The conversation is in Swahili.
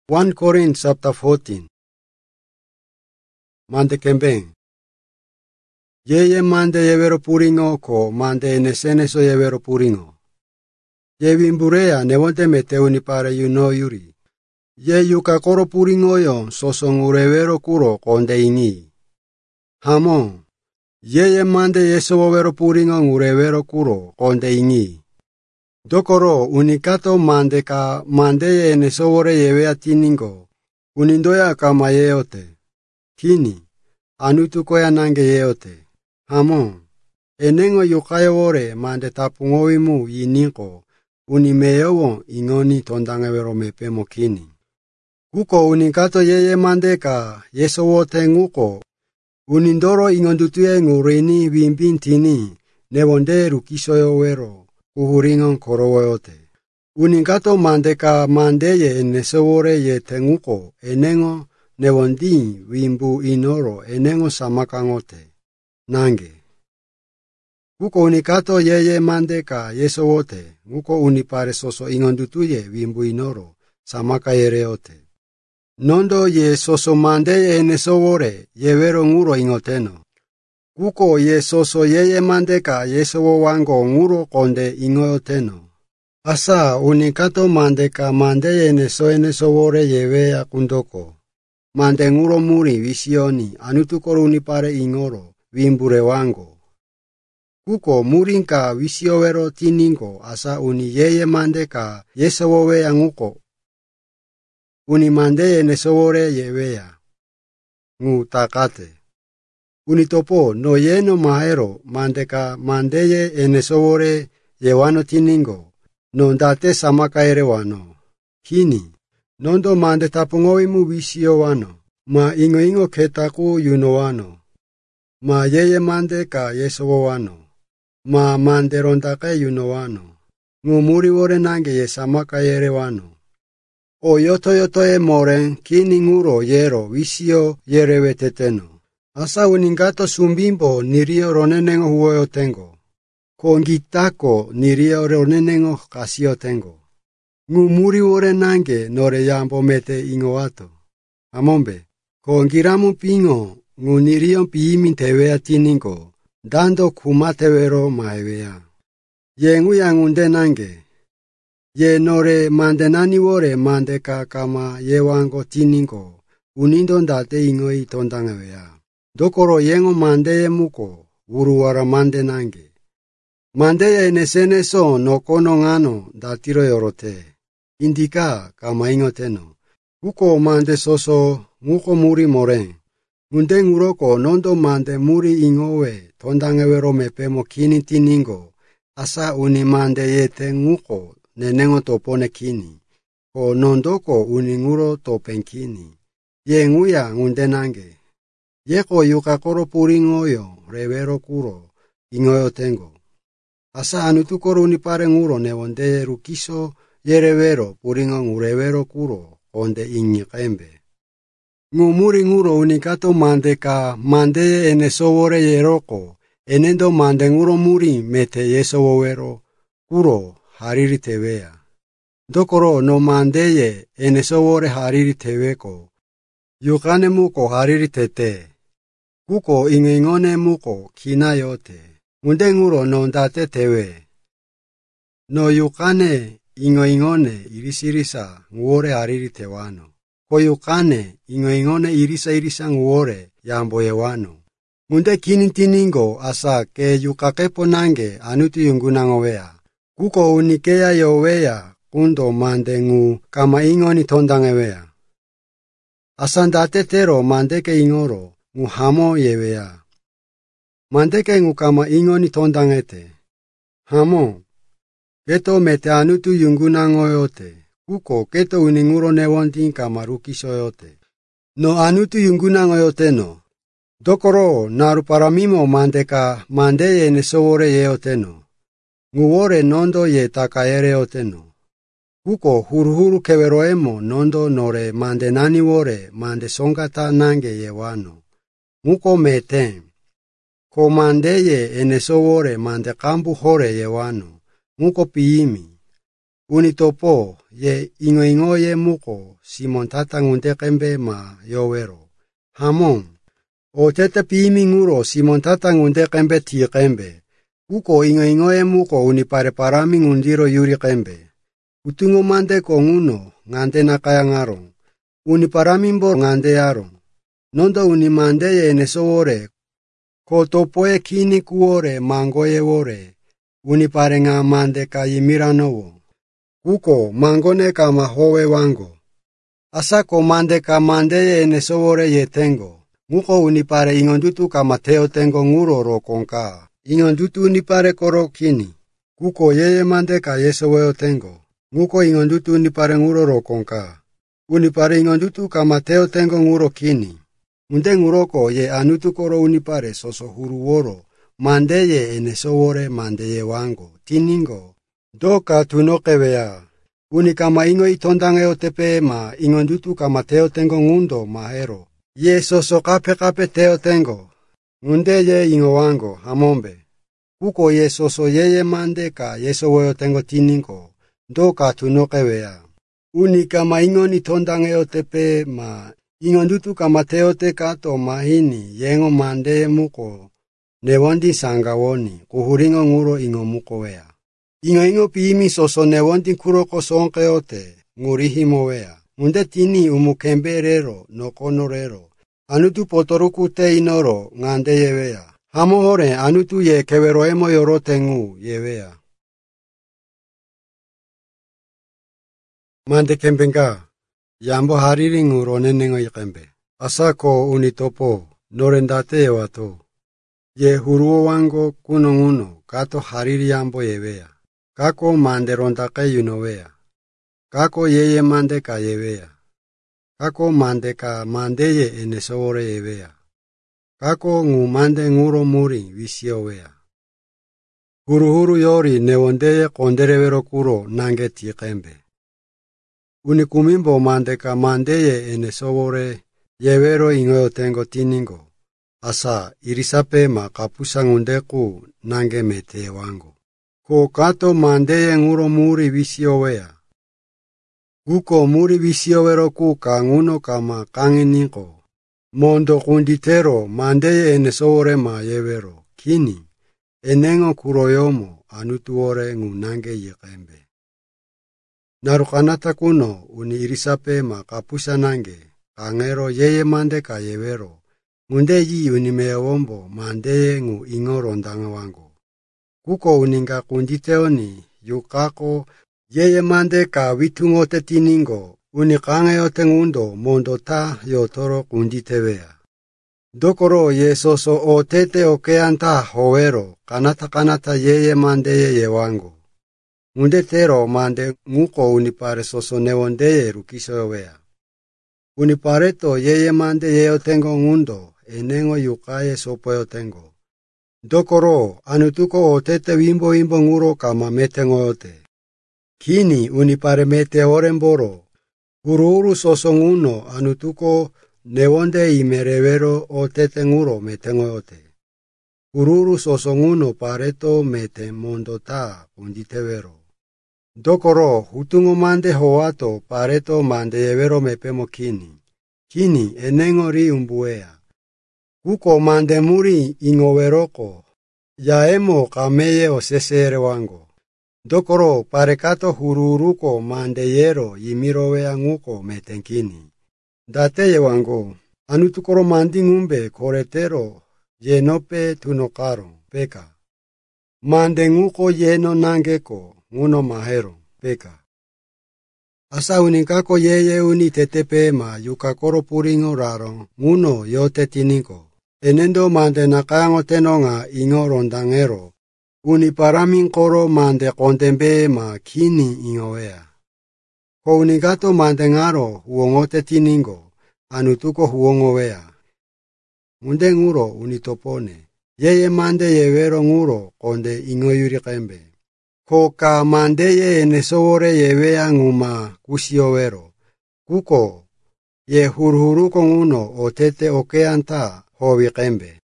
1 Corinthians chapter 14. Mande kembeng. Yeye mande yevero puringo ko mande eneseneso yevero puringo. Ye vimburea nevonte meteuni para yuri. Ye yuka koro puringo yo sosong urevero kuro konde ingi. Hamon. Yeye mande yesovero puringo urevero kuro konde ingi. Dokoro unikato mande ka mande ye enesovore yevea tiningo. Unindoya kama yeote. Kini. Anutu koya nange yeote. Hamon. Enengo yukayawore mande tapungowimu yininko. Unimeyowo ingoni tondangevero mepemo kini. Kuko unikato yeye mandeka yesowote nguko. Unindoro ingondutuye ngurini wimbintini nevonde rukisoyo wero. Uhuringon korowoyote. Unikato mandeka mandeye enesowore ye tenguko enengo nevondi wimbu inoro enengo samakangote. Nange. Kuko unikato yeye mandeka yesowote. Nguko unipare soso ingondutuye wimbu inoro samaka yereote. Nondo ye soso mandeye enesowore yevero nguro ingoteno. Kuko ye soso yeye mandeka yesowo wango nguro konde ingoteno. Asa unikato mandeka mandeye enesowore yevea kundoko. Mande nguro muri visioni anutukoro unipare ingoro wimbure wango. Kuko murinka visiowero tiningo asa uni yeye mandeka yesowowe anguko. Uni mandeye enesowore yevea. Ngu takate. Unitopo no yeno mahero mandeka mandeye enesowore yewano tiningo. No ndate samaka erewano. Kini. Nondo mande tapungowimu visio wano. Ma ingo ketaku yunowano. Ma yeye mandeka yesowo wano. Ma mande rondake yunowano. Ngumuri wore nange ye samaka erewano. O yoto e moren kini nguro yero visio yereweteteno. Asa uningato sumbimbo nirio ronenengo huoyo tengo. Kongitako nirio ronenengo kasio tengo. Ngumuri wore nange nore yambo mete ingoato. Amombe. Kongiramu pingo ngunirio piimin tewea tiningo. Dando kumatewero maewea. Ye nguyangunde nange. Ye nore mandenani wore mandeka kama yewango tiningo. Unindo ndate ingoi tondangewea. Dokoro yengo mandeye muko, uruwara mande nange. Mandeye eneseneso no kono ngano datiro yorote. Indika kama ingoteno. Uko mande soso nguko muri moren. Ngunde nguroko nondo mande muri ingowe tondangewero mepemo kini tiningo. Asa uni mande yete nguko nenengo topone kini. Ko nondoko uni nguro topen kini. Ye nguya ngunde nange. Yeko yuka koro puringoyo revero kuro ingoyo tengo. Asa anutu koro unipare nguro nevonde rukiso yerevero puringo ngurevero kuro onde ingi kembe. Ngumuri nguro unikato mandeka mandeye enesowore yeroko enendo mande nguro muri mete yesowowero kuro hariri tewea. Dokoro no mandeye enesowore hariri teweko. Yukane muko hariri tete. Kuko ingengone muko kina yote. Ngunde nguro no ndate tewe. No yukane ingengone irisirisa nguore hariri tewano. Ko yukane ingengone irisa nguore yambo yewano. Ngunde kini tiningo asa ke yukakepo nange anutu yungunangowea. Kuko unikeya yowea kundo mandengu kama ingoni tondangewea. Asa ndate tero mandeke ingoro. Ngu hamo yewea. Mandeke ngu kama ingoni tondangete. Hamo. Keto mete anutu yungunangoyote. Kuko keto uninguro nevontin kama rukisoyote. No anutu yungunangoyote no. Dokoro naru paramimo mandeka mandeye enesowore yeoteno. Nguwore nondo ye takaereoteno. Kuko huru keveroemo nondo nore mande nani wore mande songata nange yewano. Nguko meten. Ko mandeye enesowore mande kambu hore yewano. Nguko piimi. Unitopo ye ingo ye muko Simon tata ngunde kembe ma yowero. Hamon. Otete pimi nguro Simon tata ngunde kembe ti kembe. Kuko ingo ye muko unipare parami ngundiro yuri kembe. Utungo mande ko nguno ngande nakaya ngarong. Uniparami mbo ngande yarong. Nondo unimande ye nesowore. Ko topoe kini kuore mango ye wore. Unipare nga mande ka yimiranowo. Kuko mangone kama howe wango. Asako mande ka mande ye nesowore ye tengo. Muko unipare ingondutu kama teo tengo nguro ro konka. Ingondutu unipare koro kini. Kuko yeye mande ka yesoweo tengo. Muko ingondutu unipare nguro ro konka. Unipare ingondutu kama teo tengo nguro kini. Unde nguroko ye anutu koro unipare soso huruworo. Mande ye enesowore mande ye wango. Tiningo. Doka tunokewea. Unikama ingo itondange otepe ma ingondutu kama teo tengo ngundo mahero. Ye soso kape teo tengo. Ngunde ye ingo wango hamombe. Kuko ye soso yeye mande ka yesowoyo tengo tiningo. Doka tunokewea. Unikama ingo itondange otepe ma ingondutu kama teo te kato mahini yengo mande muko. Newondi sangawoni kuhuringo nguro ingo muko wea. Ingo piimi soso newondi kuroko sonke ote, ngurihimo wea. Munde tini umukemberero, nokonorero. Anutu potoruku te inoro, ngande yewea. Hamo hore, anutu ye keweroemo yorote ngu, yewea. Mande kembenga, yambo hariri nguro nenengo ikembe. Asako unitopo, norendate yewato. Ye huruo wango kuno nguno, kato hariri yambo yewea. Kako mande rondake yunowea. Kako yeye mande ka yewea. Kako mande ka mande ye enesowore yewea. Kako ngu mande nguro muri visiowea. Huru yori newondeye konderewero kuro nange tikembe. Unikumimbo mande ka mande ye enesowore yewero ingoyo tengo tiningo. Asa irisape ma kapusa ngundeku nange mete wango. Ko kato mandeye nguro muri visiowea. Kuko muri visiowero ku kanguno kama kanginiko. Mondo kunditero mandeye enesowore ma yewero. Kini, enengo kuroyomo anutuore ngunange yekembe. Narukanata kuno uni irisape ma kapusa nange. Kangero yeye mande ka yewero. Ngunde yi unimewombo mandeye ngu ingo rondanga wango. Kuko uninga kunditeoni yukako yeye mande ka witungote tiningo unikange yote ngundo mondo ta yotoro kunditewea. Dokoro ye soso otete okeanta howero kanata yeye mande ye wango. Ngunde tero mande nguko unipare soso newondeye rukisoewea. Unipareto yeye mande yeo tengo ngundo enengo yukaye sopoyo tengo. Dokoro anutuko otete wimbo nguro kama metengoyote. Kini unipare mete oremboro. Huru soso nguno anutuko newonde imerewero otete nguro metengoyote. Huru soso nguno pareto mete mondota unditewero. Dokoro hutungo mande hoato pareto mande yewero mepemo kini. Kini enengo ri umbuea. Kuko mande muri ingoweroko, yaemo kameye osesere wango. Dokoro parekato hururuko mande yero yimirowea nguko metenkini. Dateye wango, anutukoro mandi ngumbe koretero yenope tunokaro, peka. Mande nguko yeno nangeko, nguno mahero, peka. Asa unikako yeye unitetepe ma yukakoro puringo raro, nguno yote tiniko. Enendo mande nakayango tenonga ingo rondangero. Uniparamin koro mande kontembe ma kini ingowea. Ko unikato mande ngaro huongote tiningo. Anutuko huongowea. Munde nguro unitopone. Yeye mande yewero nguro konde ingo yuri kembe. Ko ka mande ye enesowore yewea nguma kusiowero. Kuko ye huruhuruko nguno otete okeanta howi kembe.